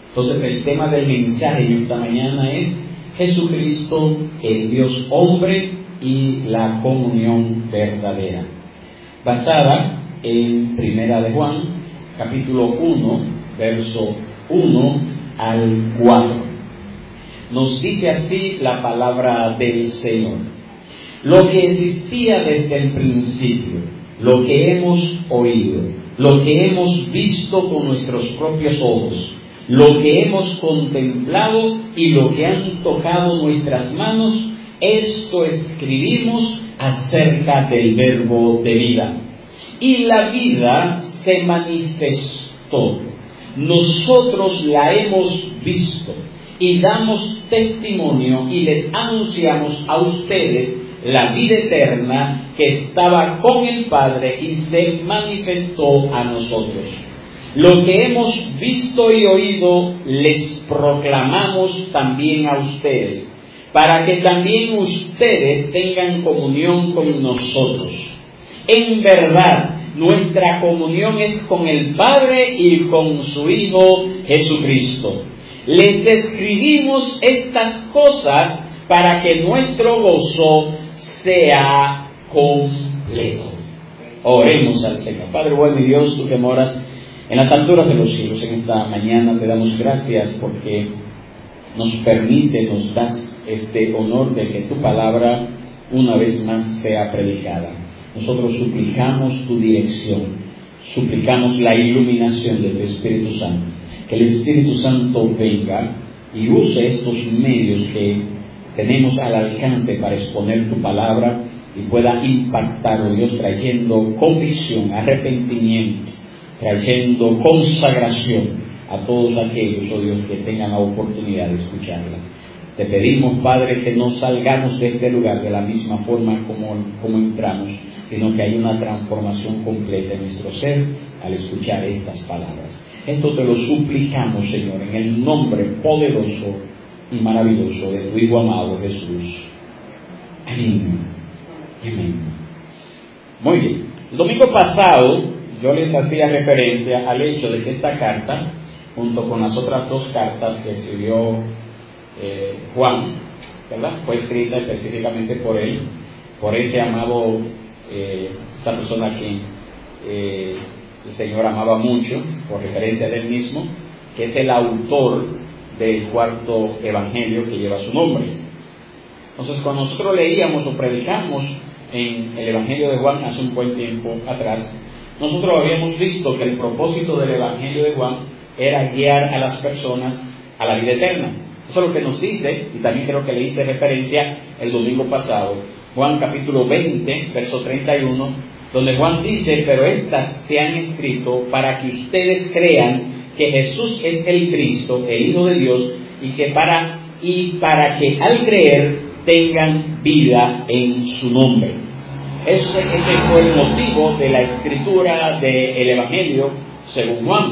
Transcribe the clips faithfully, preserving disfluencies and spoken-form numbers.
Entonces el tema del mensaje de esta mañana es Jesucristo, el Dios hombre y la comunión verdadera, basada en Primera de Juan, capítulo uno, verso uno al cuatro. Nos dice así la palabra del Señor: lo que existía desde el principio, lo que hemos oído, lo que hemos visto con nuestros propios ojos, lo que hemos contemplado y lo que han tocado nuestras manos, esto escribimos acerca del verbo de vida. Y la vida se manifestó. Nosotros la hemos visto y damos testimonio y les anunciamos a ustedes la vida eterna que estaba con el Padre y se manifestó a nosotros. Lo que hemos visto y oído les proclamamos también a ustedes, para que también ustedes tengan comunión con nosotros. En verdad, nuestra comunión es con el Padre y con su Hijo Jesucristo. Les escribimos estas cosas para que nuestro gozo sea completo. Oremos al Señor. Padre bueno y Dios, tú que moras en las alturas de los cielos, en esta mañana te damos gracias porque nos permite, nos das este honor de que tu palabra una vez más sea predicada. Nosotros suplicamos tu dirección, suplicamos la iluminación de tu Espíritu Santo, que el Espíritu Santo venga y use estos medios que tenemos al alcance para exponer tu palabra y pueda impactar, oh Dios, trayendo convicción, arrepentimiento, trayendo consagración a todos aquellos, oh Dios, que tengan la oportunidad de escucharla. Te pedimos, Padre, que no salgamos de este lugar de la misma forma como, como entramos, sino que haya una transformación completa en nuestro ser al escuchar estas palabras. Esto te lo suplicamos, Señor, en el nombre poderoso y maravilloso de tu Hijo amado Jesús. Amén. Amén. Muy bien. El domingo pasado yo les hacía referencia al hecho de que esta carta, junto con las otras dos cartas que escribió eh, Juan, ¿verdad?, fue escrita específicamente por él, por ese amado, eh, esa persona que eh, el Señor amaba mucho, por referencia de él mismo, que es el autor del cuarto evangelio que lleva su nombre. Entonces, cuando nosotros leíamos o predicamos en el evangelio de Juan hace un buen tiempo atrás, nosotros habíamos visto que el propósito del evangelio de Juan era guiar a las personas a la vida eterna. Eso es lo que nos dice, y también creo que le hice referencia el domingo pasado, Juan capítulo veinte, verso treinta y uno, donde Juan dice: pero estas se han escrito para que ustedes crean que Jesús es el Cristo, el Hijo de Dios, y que para y para que al creer tengan vida en su nombre. Ese, ese fue el motivo de la escritura del Evangelio según Juan.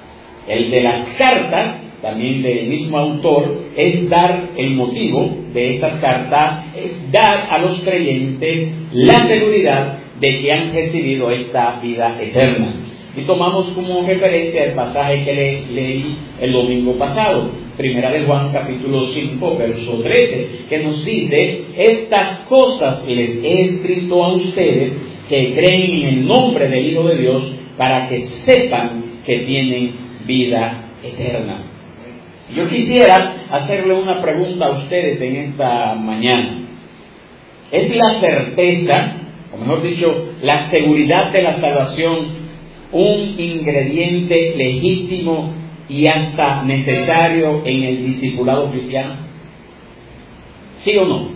El de las cartas, también del mismo autor, es dar el motivo de estas cartas, es dar a los creyentes la seguridad de que han recibido esta vida eterna. Y tomamos como referencia el pasaje que le, leí el domingo pasado, Primera de Juan capítulo cinco, verso trece, que nos dice: estas cosas les he escrito a ustedes que creen en el nombre del Hijo de Dios, para que sepan que tienen vida eterna. Yo quisiera hacerle una pregunta a ustedes en esta mañana. ¿Es la certeza, o mejor dicho, la seguridad de la salvación, un ingrediente legítimo y hasta necesario en el discipulado cristiano? ¿Sí o no?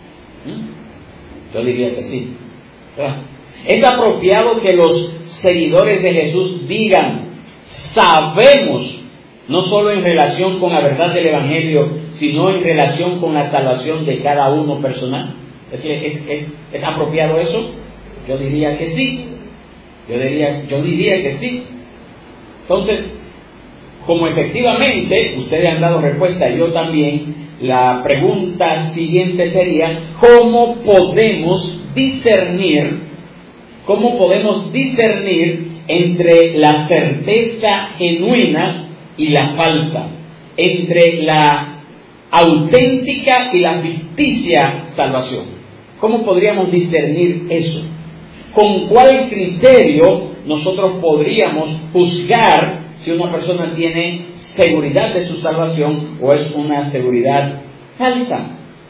¿Mm? Yo diría que sí. ¿Verdad? Es apropiado que los seguidores de Jesús digan: sabemos, no solo en relación con la verdad del Evangelio, sino en relación con la salvación de cada uno personal. ¿Es, es, es, ¿es apropiado eso? Yo diría que sí. Yo diría, yo diría que sí. Entonces, como efectivamente ustedes han dado respuesta y yo también, la pregunta siguiente sería: ¿cómo podemos discernir, cómo podemos discernir entre la certeza genuina y la falsa? entre la auténtica y la ficticia salvación. ¿Cómo podríamos discernir eso? ¿Con cuál criterio nosotros podríamos juzgar si una persona tiene seguridad de su salvación o es una seguridad falsa?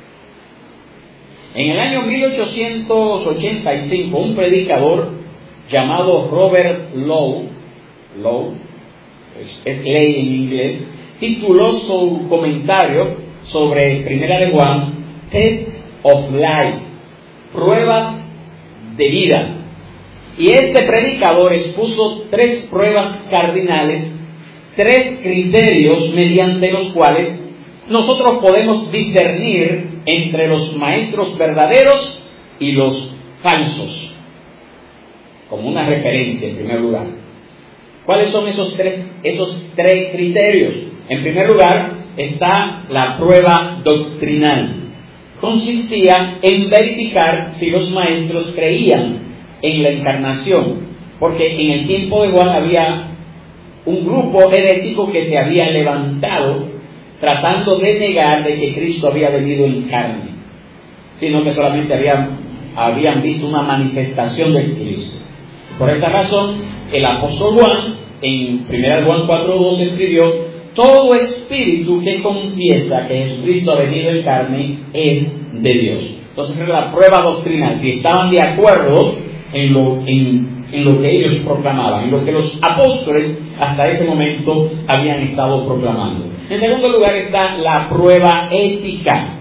En el año mil ochocientos ochenta y cinco, un predicador llamado Robert Lowe, Lowe es, es ley en inglés, tituló su comentario sobre Primera de Juan, Test of Life, pruebas de vida. Y este predicador expuso tres pruebas cardinales, tres criterios mediante los cuales nosotros podemos discernir entre los maestros verdaderos y los falsos, como una referencia en primer lugar. ¿Cuáles son esos tres, esos tres criterios? En primer lugar está la prueba doctrinal. Consistía en verificar si los maestros creían en la encarnación, porque en el tiempo de Juan había un grupo herético que se había levantado tratando de negar de que Cristo había venido en carne, sino que solamente habían, habían visto una manifestación de Cristo. Por esa razón, el apóstol Juan, en primera de Juan cuatro dos, escribió: todo espíritu que confiesa que Jesucristo ha venido en carne es de Dios. Entonces era la prueba doctrinal, si estaban de acuerdo en lo, en, en lo que ellos proclamaban, en lo que los apóstoles hasta ese momento habían estado proclamando. En segundo lugar está la prueba ética.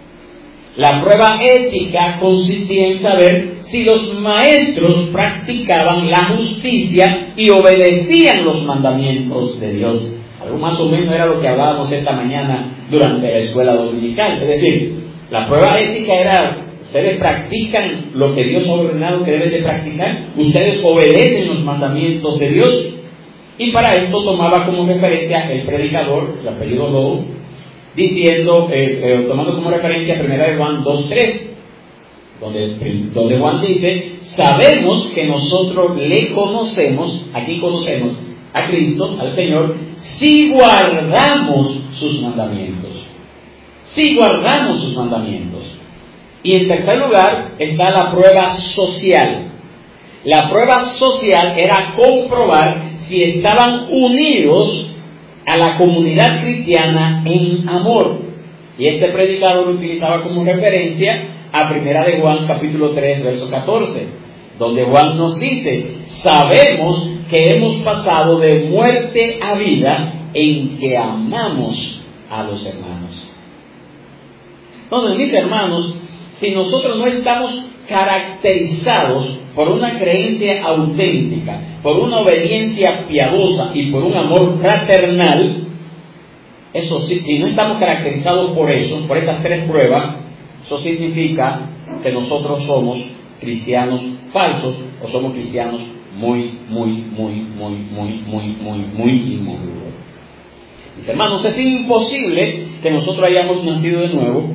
La prueba ética consistía en saber si los maestros practicaban la justicia y obedecían los mandamientos de Dios. Algo más o menos era lo que hablábamos esta mañana durante la escuela dominical. Es decir, la prueba ética era: ustedes practican lo que Dios ha ordenado que deben de practicar, ustedes obedecen los mandamientos de Dios. Y para esto tomaba como referencia el predicador, el apellido Lowe, diciendo, eh, eh, tomando como referencia primera de Juan dos tres, donde, donde Juan dice: sabemos que nosotros le conocemos, aquí conocemos a Cristo, al Señor, si guardamos sus mandamientos. Si guardamos sus mandamientos. Y en tercer lugar está la prueba social. La prueba social era comprobar si estaban unidos a la comunidad cristiana en amor. Y este predicador utilizaba como referencia a primera de Juan capítulo tres, verso catorce, donde Juan nos dice: sabemos que hemos pasado de muerte a vida en que amamos a los hermanos. Entonces, mis hermanos, si nosotros no estamos caracterizados por una creencia auténtica, por una obediencia piadosa y por un amor fraternal, eso sí, si no estamos caracterizados por eso, por esas tres pruebas, eso significa que nosotros somos cristianos falsos o somos cristianos muy, muy, muy, muy, muy, muy, muy, muy inmaduros. Mis hermanos, es imposible que nosotros hayamos nacido de nuevo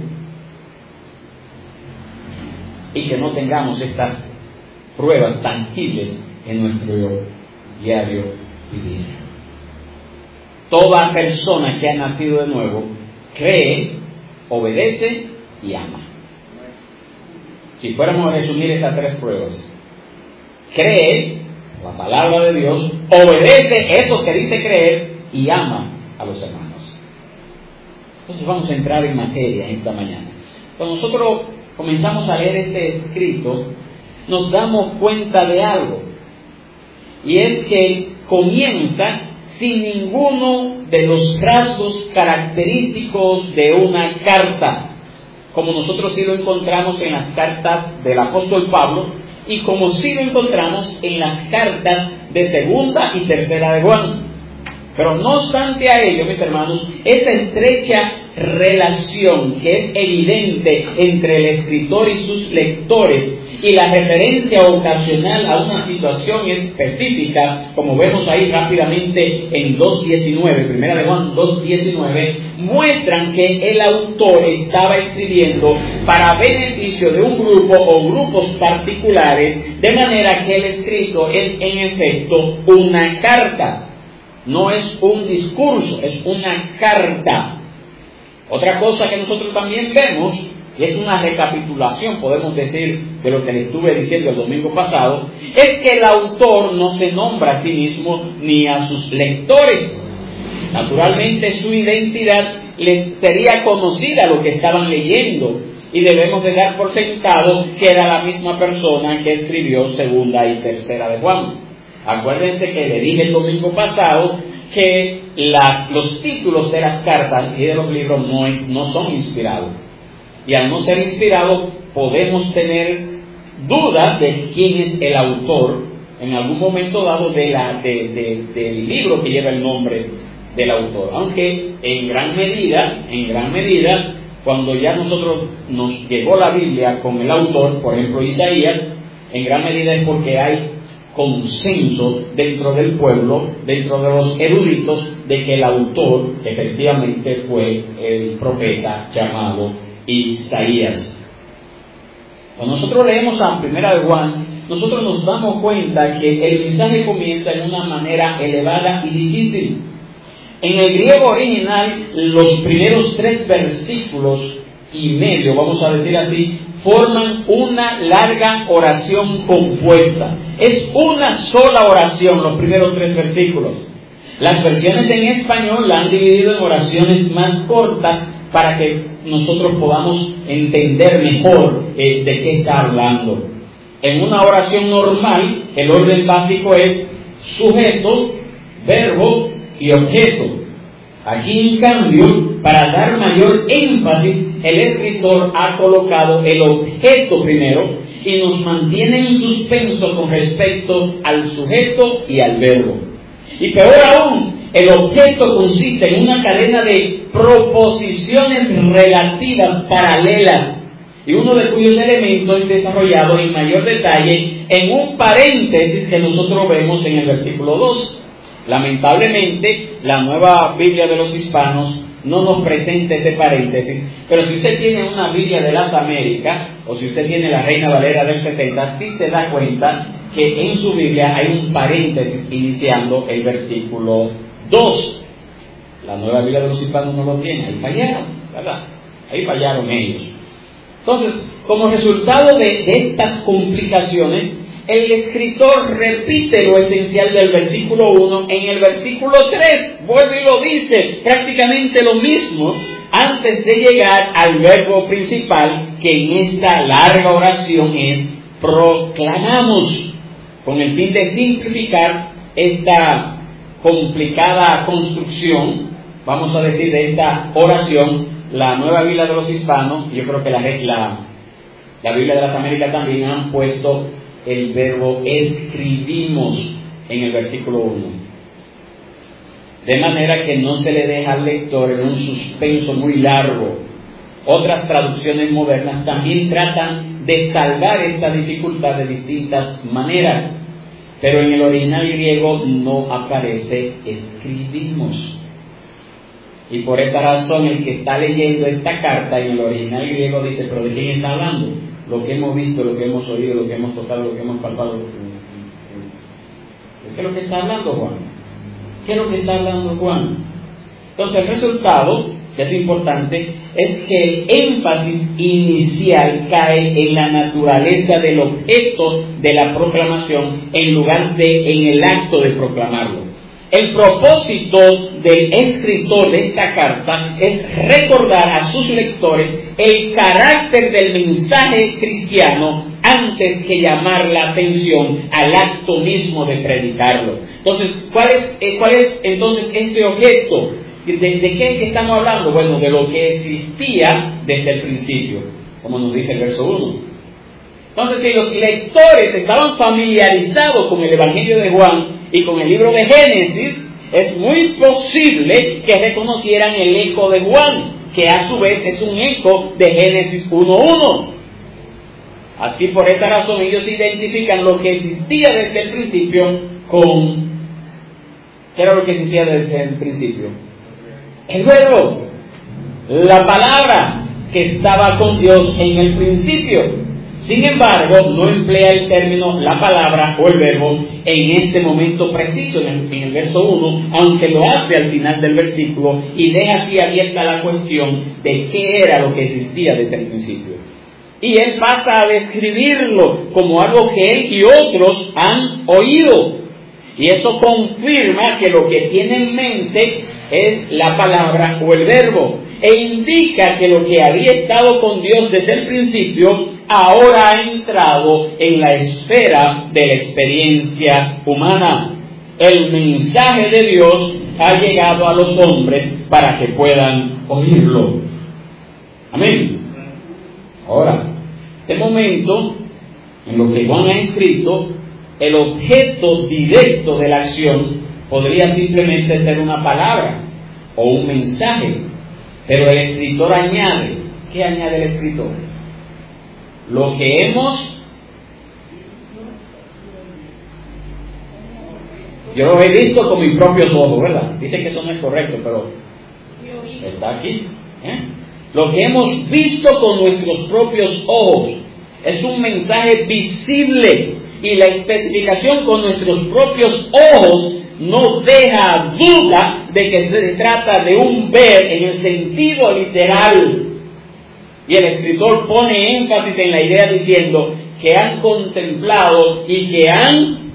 y que no tengamos estas pruebas tangibles en nuestro diario vivir. Toda persona que ha nacido de nuevo cree, obedece y ama. Si fuéramos a resumir esas tres pruebas: cree la palabra de Dios, obedece eso que dice creer y ama a los hermanos. Entonces vamos a entrar en materia esta mañana. Cuando nosotros comenzamos a leer este escrito, nos damos cuenta de algo, y es que comienza sin ninguno de los rasgos característicos de una carta, como nosotros sí lo encontramos en las cartas del apóstol Pablo, y como sí lo encontramos en las cartas de segunda y tercera de Juan. Pero no obstante a ello, mis hermanos, esa estrecha relación que es evidente entre el escritor y sus lectores y la referencia ocasional a una situación específica, como vemos ahí rápidamente en dos diecinueve, primera de Juan dos diecinueve, muestran que el autor estaba escribiendo para beneficio de un grupo o grupos particulares, de manera que el escrito es en efecto una carta. no es un discurso, es una carta. Otra cosa que nosotros también vemos, y es una recapitulación, podemos decir, de lo que le estuve diciendo el domingo pasado, es que el autor no se nombra a sí mismo ni a sus lectores. Naturalmente su identidad les sería conocida a lo que estaban leyendo, y debemos de dar por sentado que era la misma persona que escribió segunda y tercera de Juan. Acuérdense que le dije el domingo pasado que la, los títulos de las cartas y de los libros no, es, no son inspirados. Y al no ser inspirados, podemos tener dudas de quién es el autor en algún momento dado de la, de, de, del libro que lleva el nombre del autor. Aunque en gran medida, en gran medida, cuando ya nosotros nos llegó la Biblia con el autor, por ejemplo Isaías, en gran medida es porque hay consenso dentro del pueblo, dentro de los eruditos, de que el autor efectivamente fue el profeta llamado Isaías. Cuando nosotros leemos a Primera de Juan, nosotros nos damos cuenta que el mensaje comienza en una manera elevada y difícil. En el griego original, los primeros tres versículos y medio, vamos a decir así, forman una larga oración compuesta. Es una sola oración, los primeros tres versículos. Las versiones en español la han dividido en oraciones más cortas para que nosotros podamos entender mejor eh, de qué está hablando. En una oración normal, el orden básico es sujeto, verbo y objeto. Aquí, en cambio, para dar mayor énfasis, el escritor ha colocado el objeto primero y nos mantiene en suspenso con respecto al sujeto y al verbo. Y peor aún, el objeto consiste en una cadena de proposiciones relativas paralelas, y uno de cuyos elementos es desarrollado en mayor detalle en un paréntesis que nosotros vemos en el versículo dos. Lamentablemente, la Nueva Biblia de los Hispanos no nos presenta ese paréntesis, pero si usted tiene una Biblia de las Américas, o si usted tiene la Reina Valera del sesenta, sí se da cuenta que en su Biblia hay un paréntesis iniciando el versículo dos. La Nueva Biblia de los Hispanos no lo tiene, ahí fallaron, ¿verdad? Ahí fallaron ellos. Entonces, como resultado de, de estas complicaciones, el escritor repite lo esencial del versículo uno en el versículo tres, vuelve y lo dice, prácticamente lo mismo, antes de llegar al verbo principal, que en esta larga oración es proclamamos, con el fin de simplificar esta complicada construcción, vamos a decir, de esta oración. La Nueva Biblia de los Hispanos, yo creo que la, la, la Biblia de las Américas también han puesto el verbo escribimos en el versículo uno, de manera que no se le deja al lector en un suspenso muy largo. Otras traducciones modernas también tratan de salvar esta dificultad de distintas maneras, pero en el original griego no aparece escribimos. Y por esa razón el que está leyendo esta carta en el original griego dice, ¿pero de quién está hablando? Lo que hemos visto, lo que hemos oído, lo que hemos tocado, lo que hemos palpado. ¿De qué es lo que está hablando Juan? ¿Qué es lo que está hablando Juan? Entonces el resultado, que es importante, es que el énfasis inicial cae en la naturaleza del objeto de la proclamación en lugar de en el acto de proclamarlo. El propósito del escritor de esta carta es recordar a sus lectores el carácter del mensaje cristiano antes que llamar la atención al acto mismo de predicarlo. Entonces, ¿cuál es, eh, cuál es entonces este objeto? ¿De, de qué es que estamos hablando? Bueno, de lo que existía desde el principio, como nos dice el verso uno. Entonces, si los lectores estaban familiarizados con el Evangelio de Juan y con el libro de Génesis, es muy posible que reconocieran el eco de Juan, que a su vez es un eco de Génesis uno uno. Así, por esta razón, ellos identifican lo que existía desde el principio con... ¿Qué era lo que existía desde el principio? El verbo, la palabra que estaba con Dios en el principio. Sin embargo, no emplea el término, la palabra o el verbo en este momento preciso, en el, en el verso uno, aunque lo hace al final del versículo y deja así abierta la cuestión de qué era lo que existía desde el principio. Y él pasa a describirlo como algo que él y otros han oído. Y eso confirma que lo que tiene en mente es la palabra o el verbo. E indica que lo que había estado con Dios desde el principio ahora ha entrado en la esfera de la experiencia humana. El mensaje de Dios ha llegado a los hombres para que puedan oírlo. Amén. Ahora, este momento, en lo que Juan ha escrito, el objeto directo de la acción podría simplemente ser una palabra o un mensaje. Pero el escritor añade, ¿qué añade el escritor? Lo que hemos, yo lo he visto con mis propios ojos, ¿verdad? Dice que eso no es correcto, pero está aquí. ¿eh? Lo que hemos visto con nuestros propios ojos es un mensaje visible, y la especificación con nuestros propios ojos no deja duda de que se trata de un ver en el sentido literal. Y el escritor pone énfasis en la idea diciendo que han contemplado y que han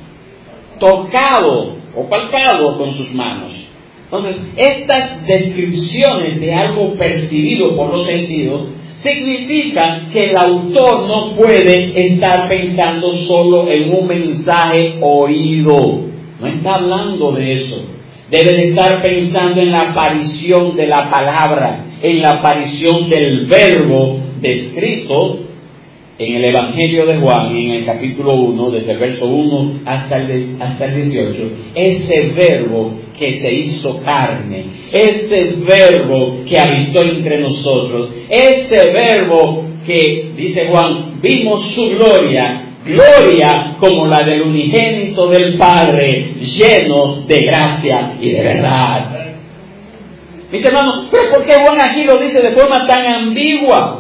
tocado o palpado con sus manos. Entonces, estas descripciones de algo percibido por los sentidos significa que el autor no puede estar pensando solo en un mensaje oído. No está hablando de eso. Debe de estar pensando en la aparición de la palabra, en la aparición del verbo descrito en el Evangelio de Juan, en el capítulo uno, desde el verso uno hasta el, hasta el dieciocho. Ese verbo que se hizo carne, ese verbo que habitó entre nosotros, ese verbo que, dice Juan, vimos su gloria, gloria como la del unigénito del Padre, lleno de gracia y de verdad. Mis hermanos, ¿pero por qué Juan aquí lo dice de forma tan ambigua?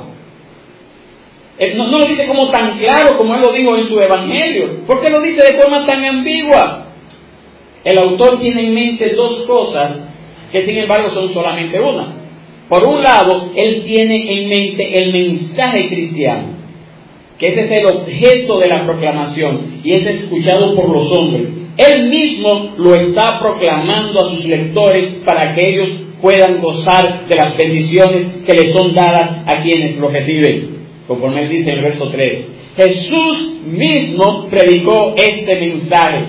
No, no lo dice como tan claro como él lo dijo en su Evangelio. ¿Por qué lo dice de forma tan ambigua? El autor tiene en mente dos cosas que sin embargo son solamente una. Por un lado, él tiene en mente el mensaje cristiano, que ese es el objeto de la proclamación y es escuchado por los hombres. Él mismo lo está proclamando a sus lectores para que ellos puedan gozar de las bendiciones que les son dadas a quienes lo reciben. Conforme él dice en el verso tres, Jesús mismo predicó este mensaje,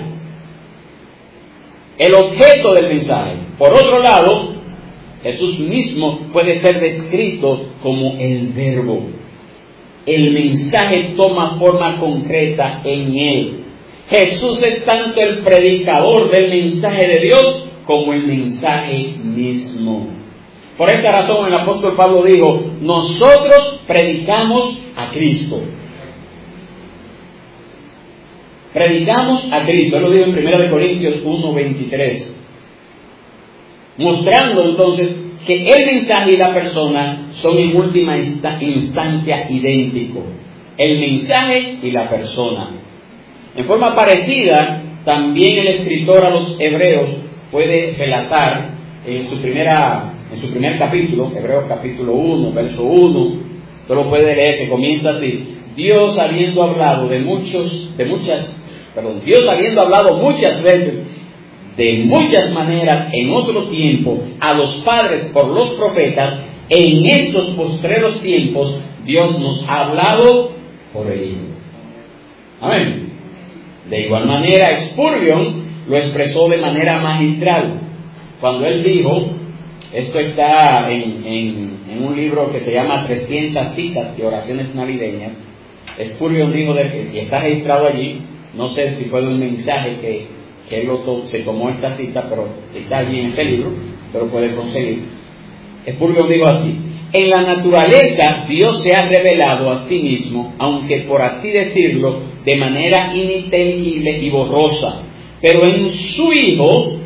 el objeto del mensaje. Por otro lado, Jesús mismo puede ser descrito como el verbo. El mensaje toma forma concreta en él. Jesús es tanto el predicador del mensaje de Dios como el mensaje mismo. Por esta razón el apóstol Pablo dijo, nosotros predicamos a Cristo. Predicamos a Cristo. Él lo dijo en primera de Corintios uno veintitrés. Mostrando entonces que el mensaje y la persona son en última instancia idénticos. El mensaje y la persona. En forma parecida, también el escritor a los hebreos puede relatar en su primera en su primer capítulo, Hebreos capítulo uno, verso uno, usted lo puede leer, que comienza así: Dios habiendo hablado de muchos, de muchas, perdón, Dios habiendo hablado muchas veces, de muchas maneras, en otro tiempo, a los padres por los profetas, en estos postreros tiempos, Dios nos ha hablado por el Hijo. Amén. De igual manera, Spurgeon lo expresó de manera magistral, cuando él dijo, esto está en, en, en un libro que se llama trescientas citas de oraciones navideñas. Spurgeon dijo, de, y está registrado allí, no sé si fue de un mensaje que, que él lo to, se tomó esta cita, pero está allí en este libro, pero puede conseguir. Spurgeon dijo así: en la naturaleza Dios se ha revelado a sí mismo, aunque por así decirlo, de manera ininteligible y borrosa, pero en su Hijo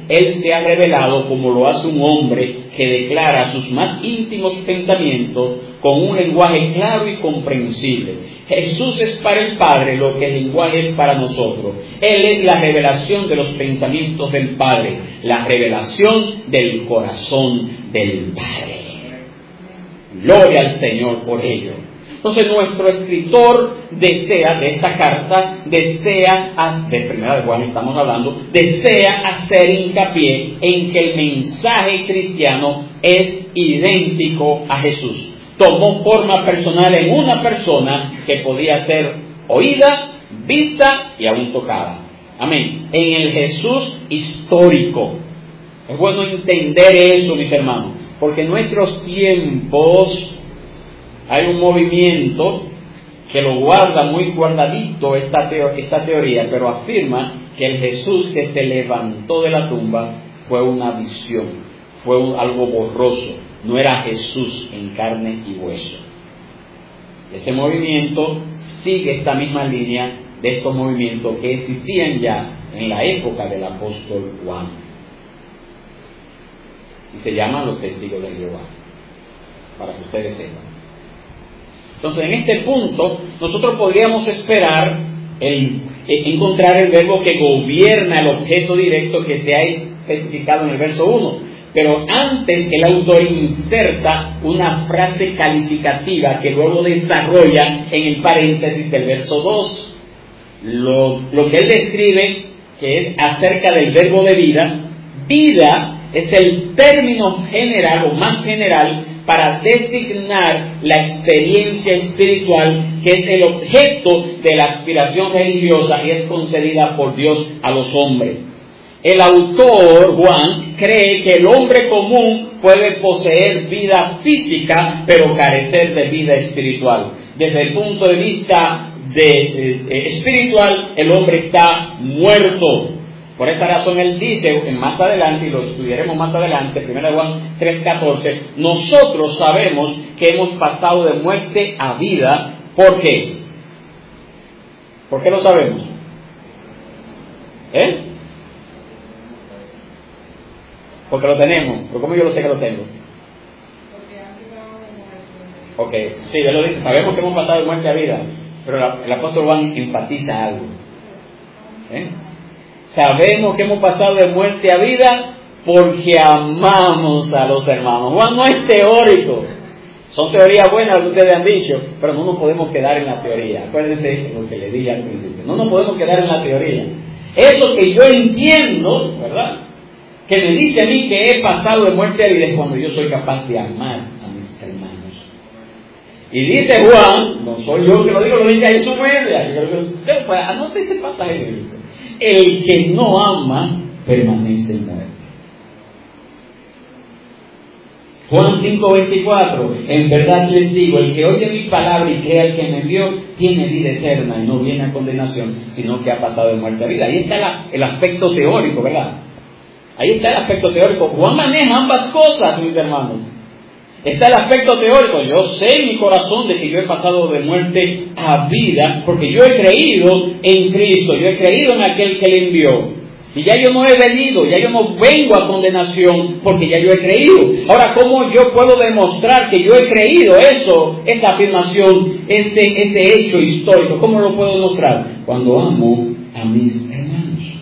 Él se ha revelado como lo hace un hombre que declara sus más íntimos pensamientos con un lenguaje claro y comprensible. Jesús es para el Padre lo que el lenguaje es para nosotros. Él es la revelación de los pensamientos del Padre, la revelación del corazón del Padre. Gloria al Señor por ello. Entonces nuestro escritor desea, de esta carta, desea, de primera de Juan estamos hablando, desea hacer hincapié en que el mensaje cristiano es idéntico a Jesús. Tomó forma personal en una persona que podía ser oída, vista y aún tocada. Amén. En el Jesús histórico. Es bueno entender eso, mis hermanos, porque en nuestros tiempos hay un movimiento que lo guarda muy guardadito esta, teo- esta teoría, pero afirma que el Jesús que se levantó de la tumba fue una visión, fue un, algo borroso, no era Jesús en carne y hueso. Ese movimiento sigue esta misma línea de estos movimientos que existían ya en la época del apóstol Juan. Y se llaman los testigos de Jehová, para que ustedes sepan. Entonces, en este punto, nosotros podríamos esperar el, encontrar el verbo que gobierna el objeto directo que se ha especificado en el verso uno. Pero antes el autor inserta una frase calificativa que luego desarrolla en el paréntesis del verso dos. Lo, lo que él describe, que es acerca del verbo de vida, vida es el término general o más general para designar la experiencia espiritual que es el objeto de la aspiración religiosa y es concedida por Dios a los hombres. El autor, Juan, cree que el hombre común puede poseer vida física, pero carecer de vida espiritual. Desde el punto de vista de, de, de espiritual, el hombre está muerto. Por esa razón él dice, más adelante, y lo estudiaremos más adelante, primera de Juan tres catorce, nosotros sabemos que hemos pasado de muerte a vida. ¿Por qué? ¿Por qué lo sabemos? ¿Eh? Porque lo tenemos. ¿Pero cómo yo lo sé que lo tengo? Ok, sí, él lo dice, sabemos que hemos pasado de muerte a vida, pero el apóstol Juan enfatiza algo. ¿Eh? Sabemos que hemos pasado de muerte a vida porque amamos a los hermanos. Juan no es teórico. Son teorías buenas que ustedes han dicho, pero no nos podemos quedar en la teoría. Acuérdense lo que le dije al principio. No nos podemos quedar en la teoría. Eso que yo entiendo, ¿verdad?, que me dice a mí que he pasado de muerte a vida es cuando yo soy capaz de amar a mis hermanos. Y dice Juan, no soy yo que lo digo, lo dice ahí en su Biblia. Anote ese pasaje bíblico. El que no ama permanece muerto. Juan cinco veinticuatro, en verdad les digo, el que oye mi palabra y crea el que me envió, tiene vida eterna y no viene a condenación, sino que ha pasado de muerte a vida. Ahí está la, el aspecto teórico, ¿verdad? Ahí está el aspecto teórico. Juan maneja ambas cosas, mis hermanos. Está el aspecto teórico. Yo sé en mi corazón de que yo he pasado de muerte a vida porque yo he creído en Cristo, yo he creído en aquel que le envió. Y ya yo no he venido, ya yo no vengo a condenación porque ya yo he creído. Ahora, ¿cómo yo puedo demostrar que yo he creído eso, esa afirmación, ese, ese hecho histórico? ¿Cómo lo puedo demostrar? Cuando amo a mis hermanos.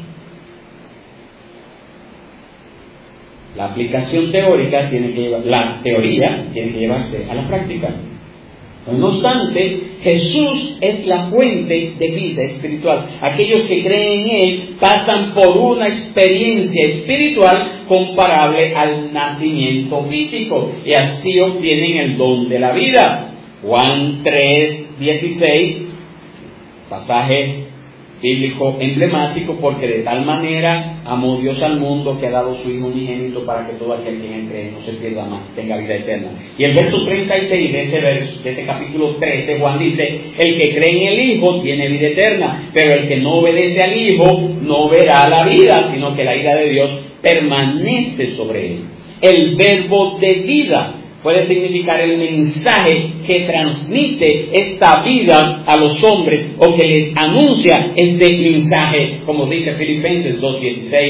La aplicación teórica tiene que llevar, la teoría tiene que llevarse a la práctica. No obstante, Jesús es la fuente de vida espiritual. Aquellos que creen en Él pasan por una experiencia espiritual comparable al nacimiento físico y así obtienen el don de la vida. Juan tres dieciséis, pasaje bíblico emblemático, porque de tal manera amó Dios al mundo que ha dado su Hijo unigénito para que todo aquel que en él cree no se pierda más, tenga vida eterna. Y el verso treinta y seis de ese, verso, de ese capítulo trece, Juan dice, el que cree en el Hijo tiene vida eterna, pero el que no obedece al Hijo no verá la vida, sino que la ira de Dios permanece sobre él. El verbo de vida puede significar el mensaje que transmite esta vida a los hombres o que les anuncia este mensaje, como dice Filipenses dos dieciséis.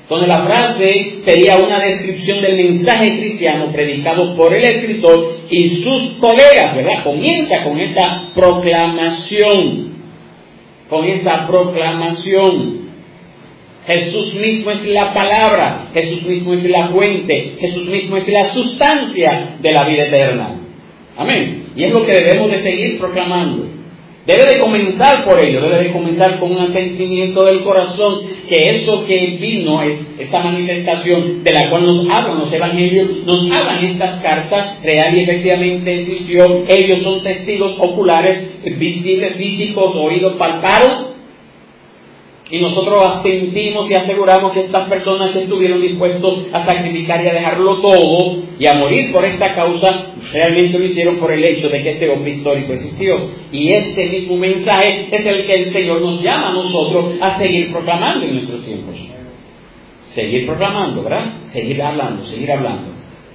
Entonces la frase sería una descripción del mensaje cristiano predicado por el escritor y sus colegas, ¿verdad? Comienza con esa proclamación, con esa proclamación. Jesús mismo es la palabra, Jesús mismo es la fuente, Jesús mismo es la sustancia de la vida eterna. Amén. Y es lo que debemos de seguir proclamando. Debe de comenzar por ello, debe de comenzar con un asentimiento del corazón, que eso que vino, es esta manifestación de la cual nos hablan los evangelios, nos hablan estas cartas, real y efectivamente existió. Ellos son testigos oculares, visibles, físicos, oídos, palpados. Y nosotros asentimos y aseguramos que estas personas que estuvieron dispuestos a sacrificar y a dejarlo todo y a morir por esta causa, realmente lo hicieron por el hecho de que este hombre histórico existió. Y este mismo mensaje es el que el Señor nos llama a nosotros a seguir proclamando en nuestros tiempos. Seguir proclamando, ¿verdad? Seguir hablando, seguir hablando.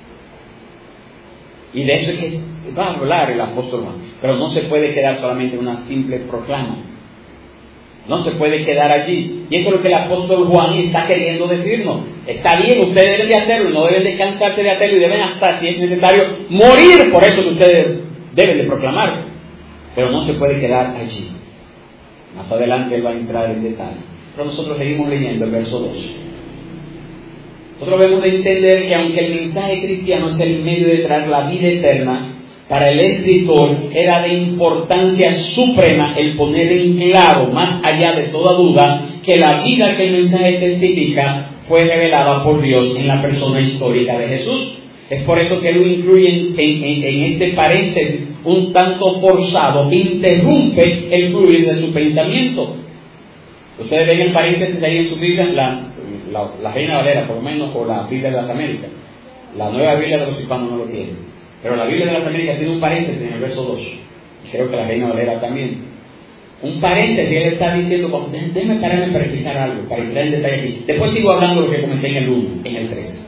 Y de eso es que va a hablar el apóstol Juan. Pero no se puede quedar solamente en una simple proclama. No se puede quedar allí. Y eso es lo que el apóstol Juan está queriendo decirnos. Está bien, ustedes deben de hacerlo, no deben de cansarse de hacerlo y deben hasta, si es necesario, morir por eso que ustedes deben de proclamar. Pero no se puede quedar allí. Más adelante él va a entrar en detalle. Pero nosotros seguimos leyendo el verso dos. Nosotros debemos de entender que aunque el mensaje cristiano es el medio de traer la vida eterna, para el escritor era de importancia suprema el poner en claro, más allá de toda duda, que la vida que el mensaje testifica fue revelada por Dios en la persona histórica de Jesús. Es por eso que lo incluye en, en, en este paréntesis un tanto forzado, que interrumpe el fluir de su pensamiento. Ustedes ven el paréntesis ahí en su Biblia, la, la, la Reina Valera por lo menos, o la Biblia de las Américas. La Nueva Biblia de los Hispanos no lo tiene. Pero la Biblia de las Américas tiene un paréntesis en el verso dos. Creo que la Reina Valera también. Un paréntesis, él está diciendo, déjeme pararme para explicar algo, para entrar en detalle aquí. Después sigo hablando de lo que comencé en el uno, en el tres.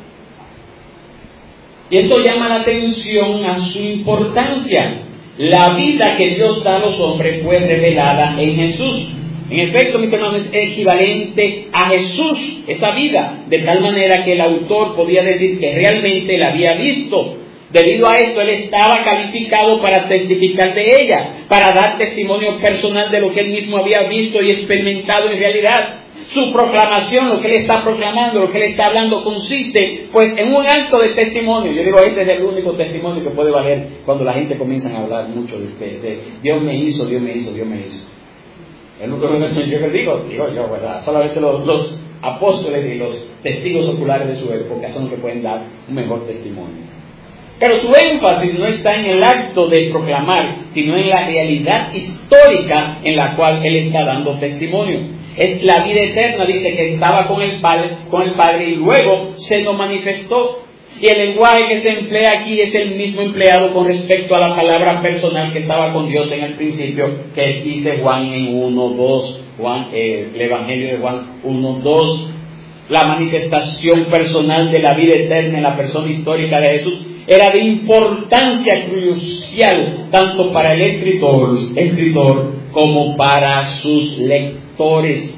Y esto llama la atención a su importancia. La vida que Dios da a los hombres fue revelada en Jesús. En efecto, mis hermanos, es equivalente a Jesús, esa vida, de tal manera que el autor podía decir que realmente la había visto. Debido a esto, él estaba calificado para testificar de ella, para dar testimonio personal de lo que él mismo había visto y experimentado en realidad. Su proclamación, lo que él está proclamando, lo que él está hablando, consiste pues en un acto de testimonio. Yo digo, ese es el único testimonio que puede valer cuando la gente comienza a hablar mucho de, de, de Dios me hizo, Dios me hizo, Dios me hizo. El único que yo digo, digo yo, ¿verdad? Solamente los, los apóstoles y los testigos oculares de su época son los que pueden dar un mejor testimonio. Pero su énfasis no está en el acto de proclamar, sino en la realidad histórica en la cual él está dando testimonio. Es la vida eterna, dice que estaba con el Padre, con el Padre y luego se nos manifestó. Y el lenguaje que se emplea aquí es el mismo empleado con respecto a la palabra personal que estaba con Dios en el principio, que dice Juan en uno, dos, Juan, eh, el Evangelio de Juan uno, dos. La manifestación personal de la vida eterna en la persona histórica de Jesús era de importancia crucial tanto para el escritor, escritor como para sus lectores.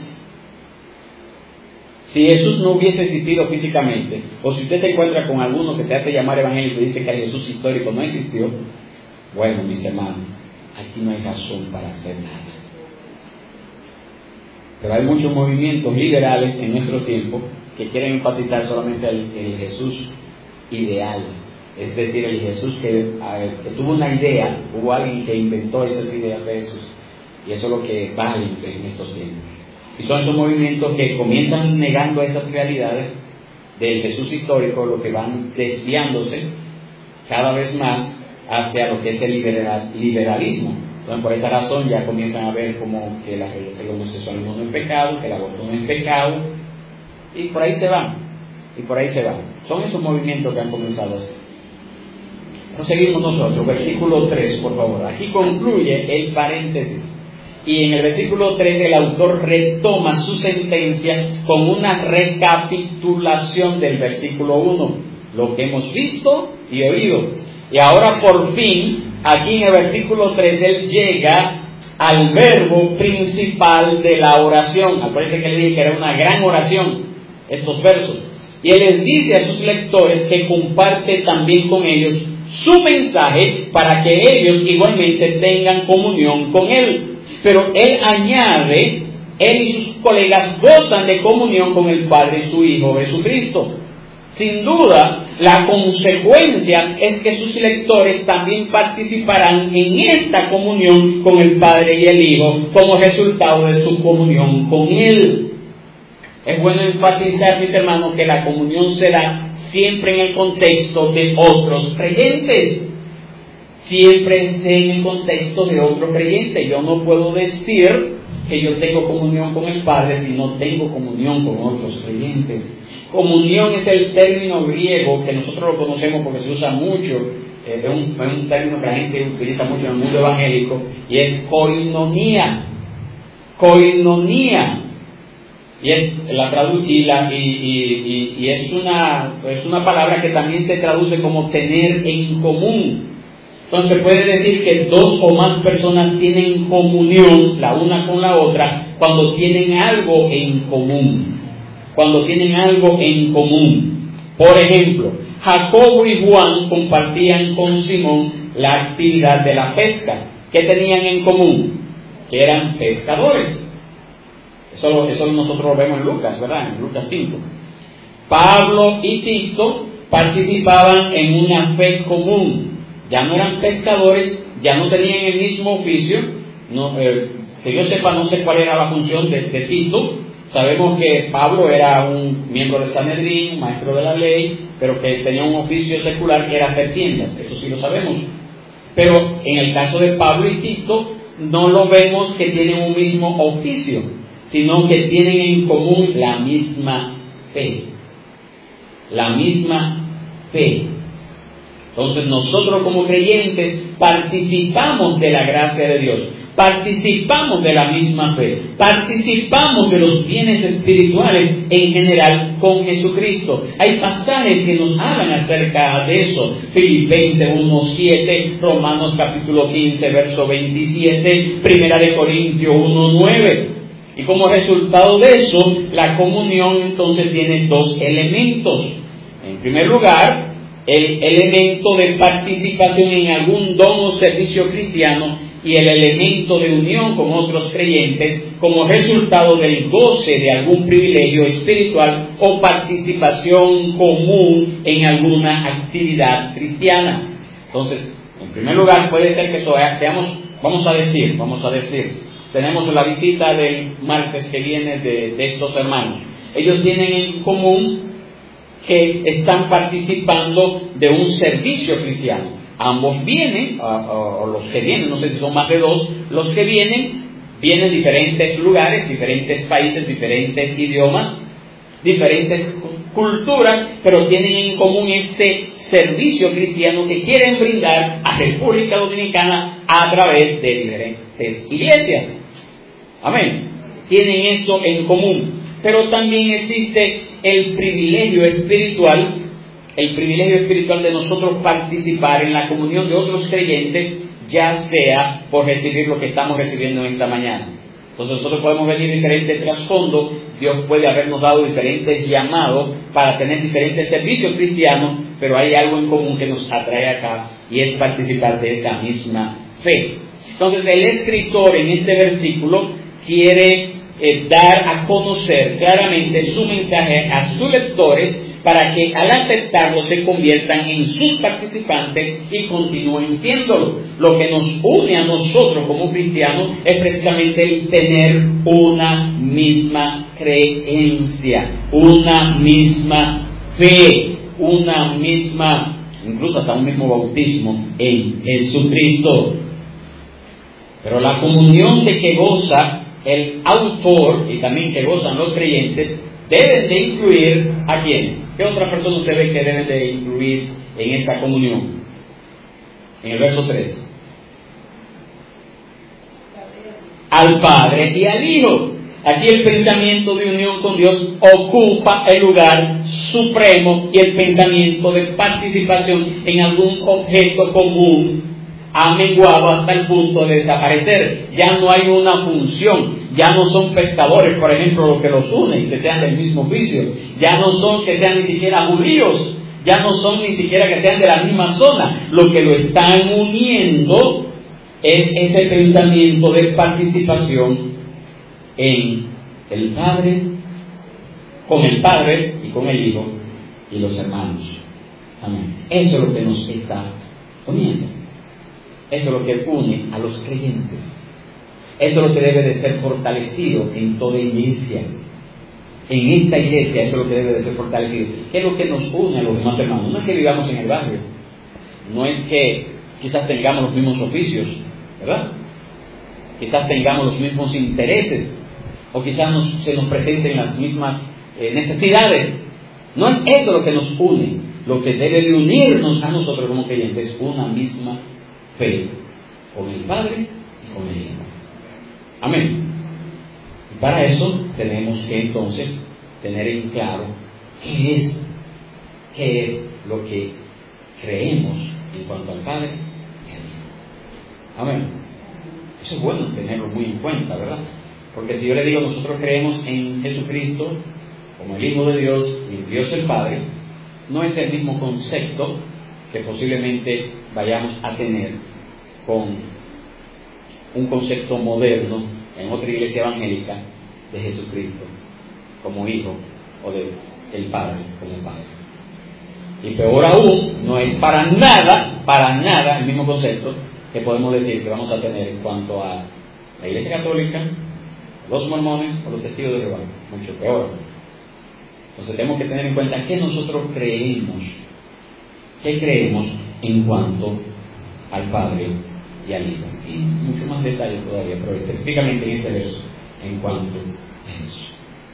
Si Jesús no hubiese existido físicamente, o si usted se encuentra con alguno que se hace llamar evangélico y dice que el Jesús histórico no existió, bueno, mis hermanos, aquí no hay razón para hacer nada. Pero hay muchos movimientos liberales en nuestro tiempo que quieren enfatizar solamente el, el Jesús ideal. Es decir, el Jesús que, ver, que tuvo una idea, hubo alguien que inventó esas ideas de Jesús. Y eso es lo que vale en estos tiempos. Y son esos movimientos que comienzan negando esas realidades del Jesús histórico, lo que van desviándose cada vez más hacia lo que es el liberal, liberalismo. Entonces, por esa razón ya comienzan a ver como que la, el homosexualismo no es pecado, que el aborto no es pecado, y por ahí se van, y por ahí se van. Son esos movimientos que han comenzado a hacer. Proseguimos nosotros, versículo tres, por favor. Aquí concluye el paréntesis. Y en el versículo tres el autor retoma su sentencia con una recapitulación del versículo uno. Lo que hemos visto y oído. Y ahora por fin, aquí en el versículo tres, él llega al verbo principal de la oración. Acuérdense que le dije que era una gran oración. estos versos. Y él les dice a sus lectores que comparte también con ellos su mensaje para que ellos igualmente tengan comunión con él. Pero él añade, él y sus colegas gozan de comunión con el Padre y su Hijo Jesucristo. Sin duda, la consecuencia es que sus lectores también participarán en esta comunión con el Padre y el Hijo como resultado de su comunión con él. Es bueno enfatizar, mis hermanos, que la comunión se da siempre en el contexto de otros creyentes. Siempre es en el contexto de otro creyente. Yo no puedo decir que yo tengo comunión con el Padre si no tengo comunión con otros creyentes. Comunión es el término griego que nosotros lo conocemos porque se usa mucho, eh, es, un, es un término que la gente utiliza mucho en el mundo evangélico, y es koinonía. Koinonía. Y es la tradu- y, la, y, y, y, y es una es una palabra que también se traduce como tener en común. Entonces puede decir que dos o más personas tienen comunión la una con la otra cuando tienen algo en común. Cuando tienen algo en común. Por ejemplo, Jacobo y Juan compartían con Simón la actividad de la pesca. ¿Qué tenían en común? Que eran pescadores. Eso, eso nosotros lo vemos en Lucas, ¿verdad? En Lucas cinco. Pablo y Tito participaban en una fe común. Ya no eran pescadores, ya no tenían el mismo oficio. No, eh, que yo sepa, no sé cuál era la función de, de Tito. Sabemos que Pablo era un miembro del Sanedrín, maestro de la ley, pero que tenía un oficio secular que era hacer tiendas. Eso sí lo sabemos. Pero en el caso de Pablo y Tito, no lo vemos que tienen un mismo oficio, sino que tienen en común la misma fe. La misma fe. Entonces nosotros como creyentes participamos de la gracia de Dios, participamos de la misma fe, participamos de los bienes espirituales en general con Jesucristo. Hay pasajes que nos hablan acerca de eso. Filipenses uno siete, Romanos capítulo quince, verso veintisiete, Primera de Corintios uno nueve. Y como resultado de eso, la comunión entonces tiene dos elementos. En primer lugar, el elemento de participación en algún don o servicio cristiano y el elemento de unión con otros creyentes como resultado del goce de algún privilegio espiritual o participación común en alguna actividad cristiana. Entonces, en primer lugar, puede ser que seamos, vamos a decir, vamos a decir, tenemos la visita del martes que viene de, de estos hermanos. Ellos tienen en común que están participando de un servicio cristiano. Ambos vienen, o, o, o los que vienen, no sé si son más de dos, los que vienen, vienen de diferentes lugares, diferentes países, diferentes idiomas, diferentes culturas, pero tienen en común ese servicio cristiano que quieren brindar a República Dominicana a través de diferentes iglesias. Amén. Tienen eso en común. Pero también existe el privilegio espiritual, el privilegio espiritual de nosotros participar en la comunión de otros creyentes, ya sea por recibir lo que estamos recibiendo en esta mañana. Entonces nosotros podemos venir diferentes trasfondos, Dios puede habernos dado diferentes llamados para tener diferentes servicios cristianos, pero hay algo en común que nos atrae acá y es participar de esa misma fe. Entonces el escritor en este versículo quiere Eh, dar a conocer claramente su mensaje a sus lectores para que al aceptarlo se conviertan en sus participantes y continúen siéndolo. Lo que nos une a nosotros como cristianos es precisamente el tener una misma creencia, una misma fe, una misma, incluso hasta un mismo bautismo en Jesucristo. Pero la comunión de que goza el autor y también que gozan los creyentes deben de incluir a quienes. ¿Qué otras personas usted ve que deben de incluir en esta comunión? En el verso tres. Al Padre y al Hijo. Aquí el pensamiento de unión con Dios ocupa el lugar supremo y el pensamiento de participación en algún objeto común ha menguado hasta el punto de desaparecer. Ya no hay una función, Ya no son pescadores, por ejemplo, los que los unen, que sean del mismo oficio. Ya no son que sean ni siquiera judíos. Ya no son ni siquiera que sean de la misma zona. Lo que lo están uniendo es ese pensamiento de participación en el Padre, con el Padre y con el Hijo y los hermanos. Amén. Eso es lo que nos está uniendo. Eso es lo que une a los creyentes. Eso es lo que debe de ser fortalecido en toda iglesia. En esta iglesia eso es lo que debe de ser fortalecido. ¿Qué es lo que nos une a los demás hermanos? No es que vivamos en el barrio. No es que quizás tengamos los mismos oficios, ¿verdad? Quizás tengamos los mismos intereses. O quizás nos, se nos presenten las mismas eh, necesidades. No es eso lo que nos une. Lo que debe de unirnos a nosotros como creyentes es una misma fe con el Padre y con el Hijo. Amén. Y para eso tenemos que entonces tener en claro qué es, qué es lo que creemos en cuanto al Padre y al Hijo. Amén. Eso es bueno tenerlo muy en cuenta, ¿verdad? Porque si yo le digo, nosotros creemos en Jesucristo como el Hijo de Dios y Dios el Padre, no es el mismo concepto que posiblemente vayamos a tener con un concepto moderno en otra iglesia evangélica de Jesucristo como Hijo o de el Padre como Padre. Y peor aún, no es para nada, para nada el mismo concepto que podemos decir que vamos a tener en cuanto a la Iglesia Católica, los mormones o los testigos de Jehová. Mucho peor. Entonces tenemos que tener en cuenta que nosotros creemos, que creemos en cuanto al Padre y al Hijo. Y mucho más detalle todavía, pero específicamente en este verso, en cuanto a eso.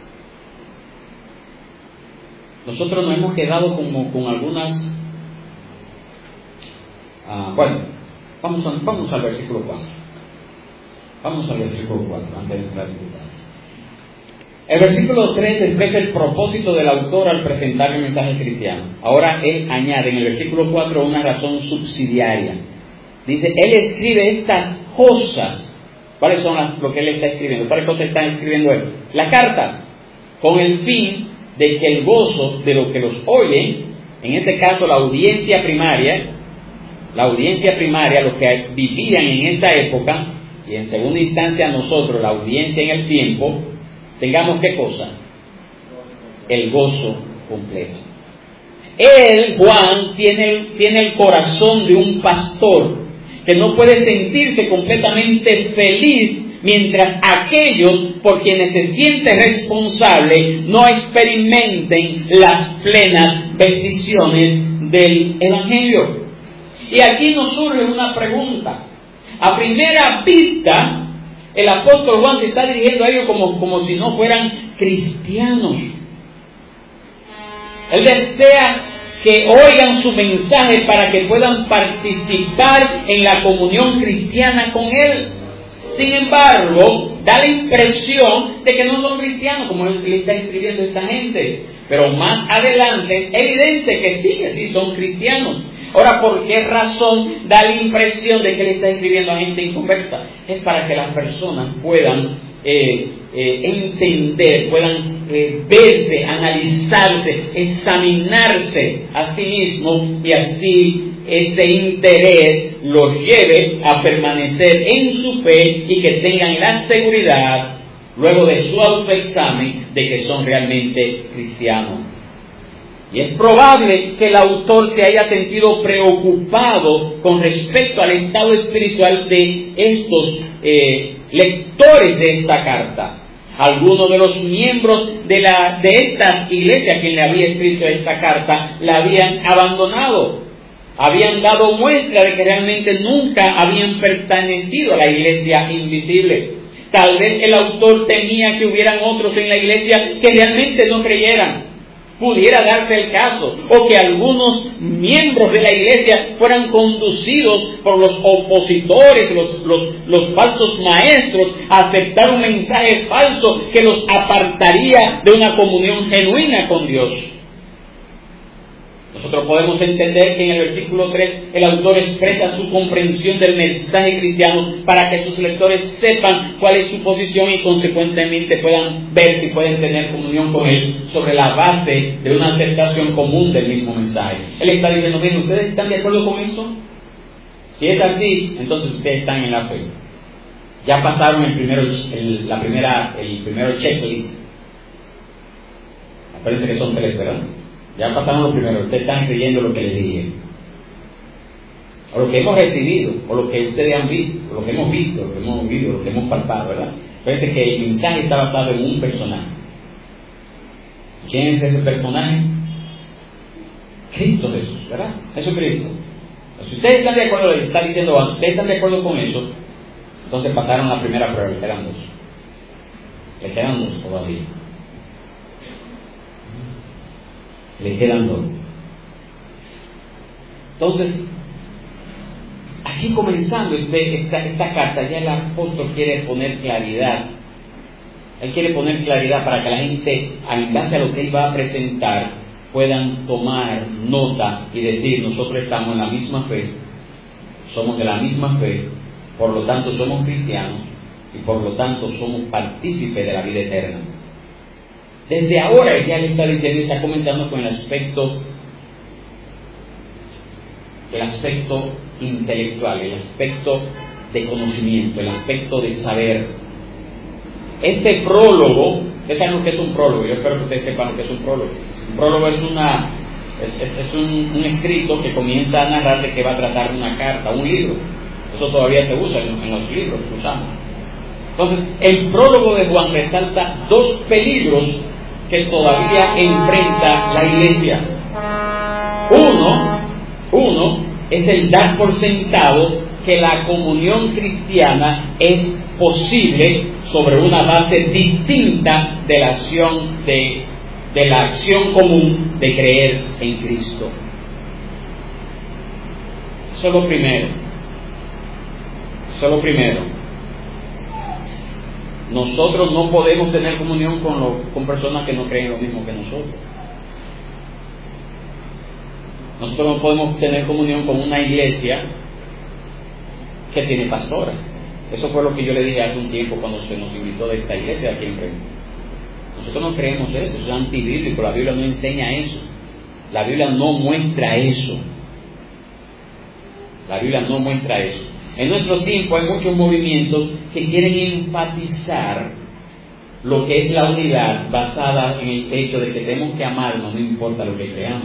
Nosotros nos hemos quedado como con algunas... Ah, bueno, vamos, a, vamos al versículo cuatro. Vamos al versículo cuatro, antes de entrar en detalle. El versículo tres expresa el propósito del autor al presentar el mensaje cristiano. Ahora él añade en el versículo cuatro una razón subsidiaria. Dice, él escribe estas cosas. ¿Cuáles son las, lo que él está escribiendo? ¿Cuáles cosas está escribiendo él? La carta, con el fin de que el gozo de los que los oyen, en este caso la audiencia primaria, la audiencia primaria, los que vivían en esa época, y en segunda instancia nosotros, la audiencia en el tiempo, tengamos ¿qué cosa? El gozo completo. Él, Juan, tiene, tiene el corazón de un pastor que no puede sentirse completamente feliz mientras aquellos por quienes se siente responsable no experimenten las plenas bendiciones del Evangelio. Y aquí nos surge una pregunta. A primera vista, el apóstol Juan se está dirigiendo a ellos como, como si no fueran cristianos. Él desea que oigan su mensaje para que puedan participar en la comunión cristiana con Él. Sin embargo, da la impresión de que no son cristianos, como él le está escribiendo a esta gente. Pero más adelante es evidente que sí, que sí son cristianos. Ahora, ¿por qué razón da la impresión de que le está escribiendo a gente inconversa? Es para que las personas puedan eh, eh, entender, puedan eh, verse, analizarse, examinarse a sí mismos y así ese interés los lleve a permanecer en su fe y que tengan la seguridad, luego de su autoexamen, de que son realmente cristianos. Y es probable que el autor se haya sentido preocupado con respecto al estado espiritual de estos eh, lectores de esta carta. Algunos de los miembros de, la, de esta iglesia, quien le había escrito esta carta, la habían abandonado. Habían dado muestra de que realmente nunca habían pertenecido a la iglesia invisible. Tal vez el autor temía que hubieran otros en la iglesia que realmente no creyeran. Pudiera darse el caso, o que algunos miembros de la iglesia fueran conducidos por los opositores, los, los, los falsos maestros, a aceptar un mensaje falso que los apartaría de una comunión genuina con Dios. Nosotros podemos entender que en el versículo tres el autor expresa su comprensión del mensaje cristiano para que sus lectores sepan cuál es su posición y consecuentemente puedan ver si pueden tener comunión con él sobre la base de una aceptación común del mismo mensaje. Él está diciendo, miren, ¿ustedes están de acuerdo con eso? Si es así, entonces ustedes están en la fe. Ya pasaron el primero, el, la primera, el primero checklist. Me parece que son tres, ¿verdad? Ya pasaron lo primero, ustedes están creyendo lo que les dije, o lo que hemos recibido, o lo que ustedes han visto, o lo que hemos visto, lo que hemos vivido, lo que hemos palpado, ¿verdad? Parece que el mensaje está basado en un personaje. ¿Quién es ese personaje? Cristo Jesús, ¿verdad? Jesucristo. Si ustedes están de acuerdo, le está diciendo, ustedes están de acuerdo con eso, entonces pasaron la primera prueba, le quedan dos. Le quedan dos todavía. Le quedan dos. Entonces, aquí comenzando este, esta, esta carta, ya el apóstol quiere poner claridad. Él quiere poner claridad para que la gente, en base a lo que él va a presentar, puedan tomar nota y decir, nosotros estamos en la misma fe, somos de la misma fe, por lo tanto somos cristianos y por lo tanto somos partícipes de la vida eterna. Desde ahora ya le está diciendo, está comentando con el aspecto, el aspecto intelectual, el aspecto de conocimiento, el aspecto de saber. Este prólogo, ustedes saben lo que es un prólogo, yo espero que ustedes sepan lo que es un prólogo. Un prólogo es una es, es, es un, un escrito que comienza a narrar de que va a tratar una carta, un libro. Eso todavía se usa en, en los libros que usamos. Entonces, el prólogo de Juan resalta dos peligros que todavía enfrenta la iglesia. Uno, uno es el dar por sentado que la comunión cristiana es posible sobre una base distinta de la acción de, de la acción común de creer en Cristo. Eso es lo primero. Eso es lo primero. Nosotros no podemos tener comunión con, lo, con personas que no creen lo mismo que nosotros. Nosotros no podemos tener comunión con una iglesia que tiene pastoras. Eso fue lo que yo le dije hace un tiempo cuando se nos invitó de esta iglesia aquí en Frente. Nosotros no creemos eso, eso es antibíblico, la Biblia no enseña eso. La Biblia no muestra eso. La Biblia no muestra eso. En nuestro tiempo hay muchos movimientos que quieren enfatizar lo que es la unidad basada en el hecho de que tenemos que amarnos, no importa lo que creamos.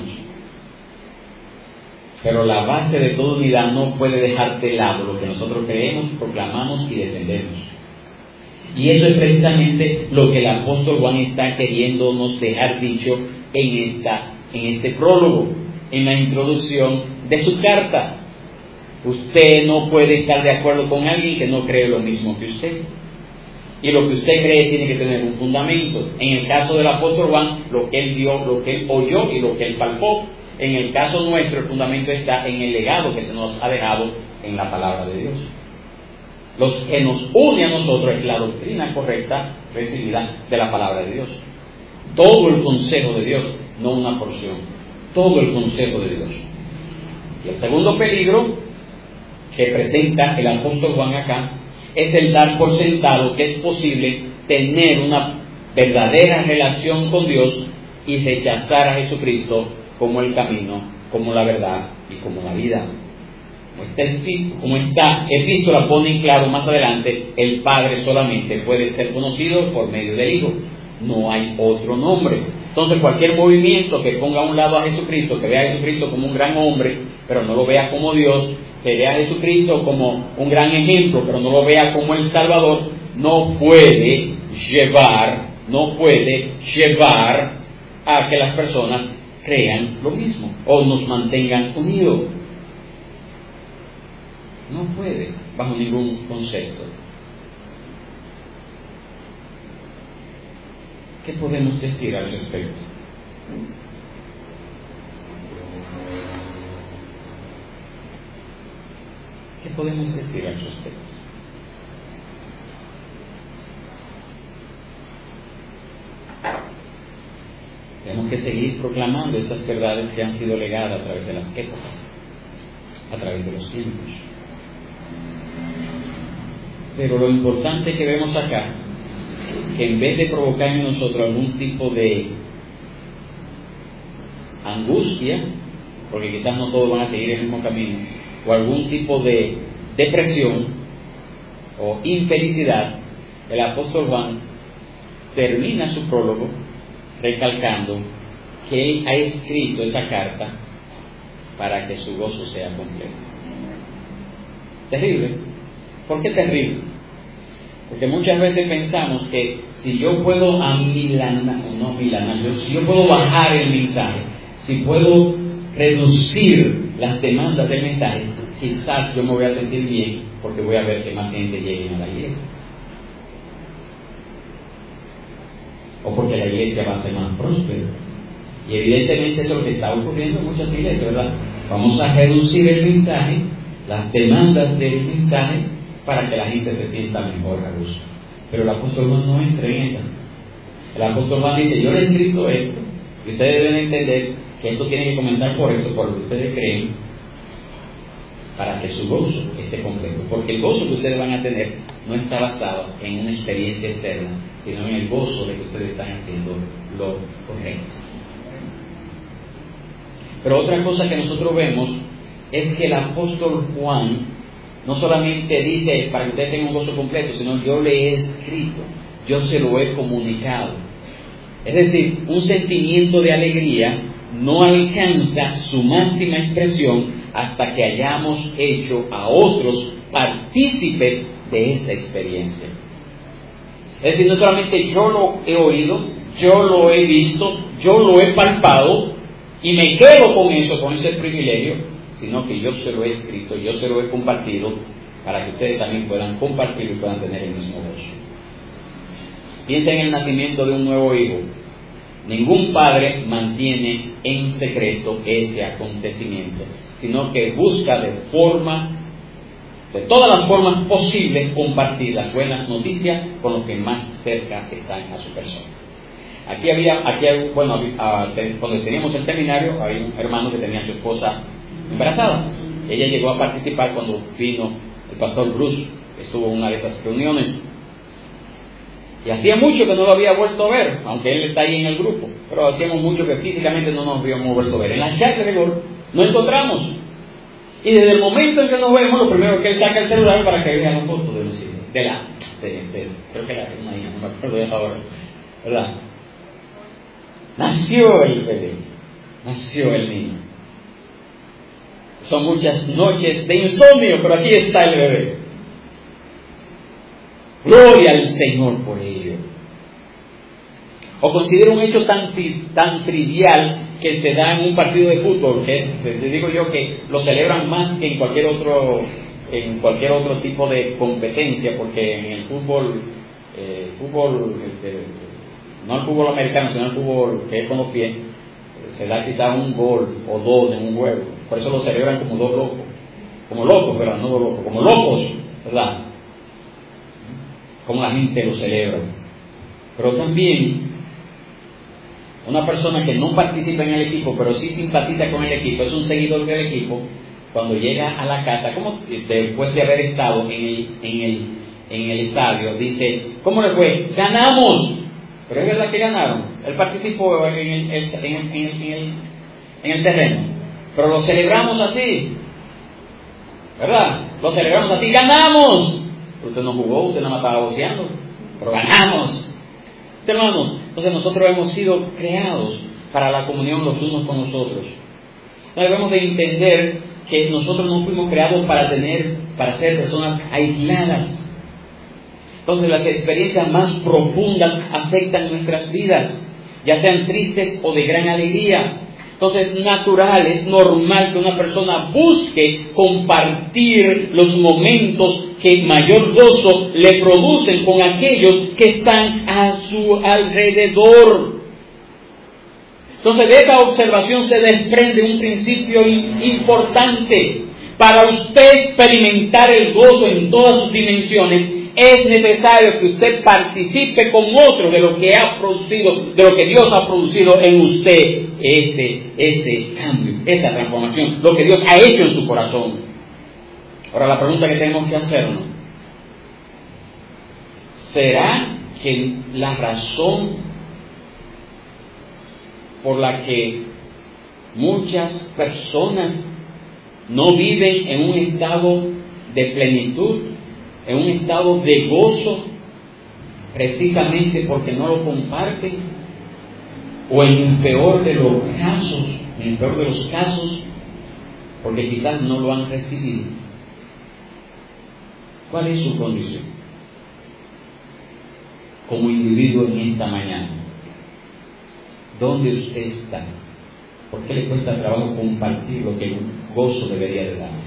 Pero la base de toda unidad no puede dejar de lado lo que nosotros creemos, proclamamos y defendemos. Y eso es precisamente lo que el apóstol Juan está queriéndonos dejar dicho en, esta, en este prólogo, en la introducción de su carta. Usted no puede estar de acuerdo con alguien que no cree lo mismo que usted. Y lo que usted cree tiene que tener un fundamento. En el caso del apóstol Juan, lo que él vio, lo que él oyó y lo que él palpó. En el caso nuestro, el fundamento está en el legado que se nos ha dejado en la palabra de Dios. Lo que nos une a nosotros es la doctrina correcta recibida de la palabra de Dios. Todo el consejo de Dios, no una porción. Todo el consejo de Dios. Y el segundo peligro que presenta el apóstol Juan acá es el dar por sentado que es posible tener una verdadera relación con Dios y rechazar a Jesucristo como el camino, como la verdad y como la vida. Como esta, como esta epístola pone en claro más adelante, el Padre solamente puede ser conocido por medio del Hijo. No hay otro nombre. Entonces cualquier movimiento que ponga a un lado a Jesucristo, que vea a Jesucristo como un gran hombre, pero no lo vea como Dios, que vea a Jesucristo como un gran ejemplo, pero no lo vea como el Salvador, no puede llevar, no puede llevar a que las personas crean lo mismo o nos mantengan unidos. No puede, bajo ningún concepto. ¿Qué podemos decir al respecto? ¿Qué podemos decir al respecto? Tenemos que seguir proclamando estas verdades que han sido legadas a través de las épocas, a través de los tiempos. Pero lo importante que vemos acá, que en vez de provocar en nosotros algún tipo de angustia, porque quizás no todos van a seguir el mismo camino, o algún tipo de depresión o infelicidad, el apóstol Juan termina su prólogo recalcando que él ha escrito esa carta para que su gozo sea completo. Terrible. ¿Por qué terrible? Porque muchas veces pensamos que si yo puedo amilanar, no milanar, yo, si yo puedo bajar el mensaje, si puedo reducir las demandas del mensaje, quizás yo me voy a sentir bien porque voy a ver que más gente llegue a la iglesia. O porque la iglesia va a ser más próspera. Y evidentemente eso es lo que está ocurriendo en muchas iglesias, ¿verdad? Vamos a reducir el mensaje, las demandas del mensaje, para que la gente se sienta mejor a gusto. Pero el apóstol Juan no entra en esa. El apóstol Juan dice, yo le he escrito esto, y ustedes deben entender que esto tiene que comenzar por esto, por lo que ustedes creen, para que su gozo esté completo. Porque el gozo que ustedes van a tener no está basado en una experiencia externa, sino en el gozo de que ustedes están haciendo lo correcto. Pero otra cosa que nosotros vemos es que el apóstol Juan no solamente dice para que ustedes tengan un gozo completo, sino yo le he escrito, yo se lo he comunicado. Es decir, un sentimiento de alegría no alcanza su máxima expresión hasta que hayamos hecho a otros partícipes de esta experiencia. Es decir, no solamente yo lo he oído, yo lo he visto, yo lo he palpado y me quedo con eso, con ese privilegio, sino que yo se lo he escrito, yo se lo he compartido para que ustedes también puedan compartir y puedan tener el mismo gozo. Piensa en el nacimiento de un nuevo hijo. Ningún padre mantiene en secreto este acontecimiento, sino que busca de forma, de todas las formas posibles, compartir las buenas noticias con los que más cerca están a su persona. Aquí había, aquí hay, bueno, a, cuando teníamos el seminario, había un hermano que tenía a su esposa embarazada. Ella llegó a participar cuando vino el pastor Bruce, estuvo en una de esas reuniones. Y hacía mucho que no lo había vuelto a ver, aunque él está ahí en el grupo, pero hacíamos mucho que físicamente no nos habíamos vuelto a ver. En la charla de gol nos encontramos. Y desde el momento en que nos vemos, lo primero que él saca el celular para que vea la foto de los hijos. De la, de, de, creo que era una hija, no me acuerdo de ahora, ¿verdad? Nació el bebé, nació el niño. Son muchas noches de insomnio, pero aquí está el bebé. Gloria al Señor por ello. O considero un hecho tan, tan trivial que se da en un partido de fútbol, que es, les digo yo que lo celebran más que en cualquier otro, en cualquier otro tipo de competencia, porque en el fútbol, eh, fútbol este, no el fútbol americano, sino el fútbol que es con los pies, se da quizás un gol o dos en un juego. Por eso lo celebran como dos locos, como locos, ¿verdad? No dos locos, como locos, ¿verdad? Como la gente lo celebra. Pero también una persona que no participa en el equipo, pero sí simpatiza con el equipo, es un seguidor del equipo, cuando llega a la casa, como después de haber estado en el, en el, en el estadio, dice, ¿cómo le fue? ¡Ganamos! Pero es verdad que ganaron. Él participó en el, en el, en el, en el, en el terreno, pero lo celebramos así, ¿verdad? Lo celebramos así, ¡ganamos! Pero usted no jugó, usted nada más estaba boceando, pero ganamos. Hermanos, entonces nosotros hemos sido creados para la comunión los unos con los otros. No debemos de entender que nosotros no fuimos creados para tener, para ser personas aisladas. Entonces las experiencias más profundas afectan nuestras vidas, ya sean tristes o de gran alegría. Entonces es natural, es normal que una persona busque compartir los momentos que mayor gozo le producen con aquellos que están a su alrededor. Entonces de esta observación se desprende un principio importante. Para usted experimentar el gozo en todas sus dimensiones, es necesario que usted participe con otro de lo que ha producido, de lo que Dios ha producido en usted, ese, ese cambio, esa transformación, lo que Dios ha hecho en su corazón. Ahora la pregunta que tenemos que hacernos: ¿será que la razón por la que muchas personas no viven en un estado de plenitud, en un estado de gozo, precisamente porque no lo comparten? O en el peor de los casos, en el peor de los casos, porque quizás no lo han recibido. ¿Cuál es su condición como individuo en esta mañana? ¿Dónde usted está? ¿Por qué le cuesta trabajo compartir lo que un gozo debería de dar?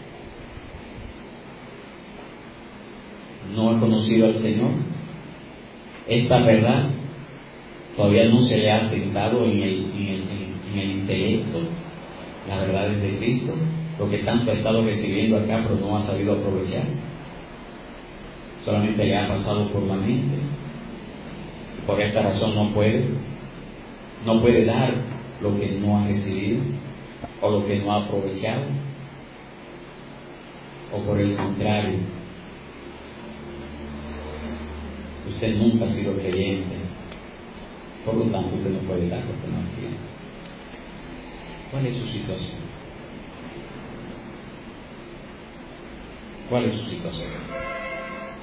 ¿No ha conocido al Señor? Esta verdad todavía no se le ha sentado en el, en el, en el intelecto, la verdad es de Cristo, lo que tanto ha estado recibiendo acá pero no ha sabido aprovechar. Solamente le ha pasado por la mente. Por esta razón no puede, no puede dar lo que no ha recibido o lo que no ha aprovechado. O por el contrario, usted nunca ha sido creyente, por lo tanto usted no puede dar lo que no tiene. ¿Cuál es su situación? ¿Cuál es su situación?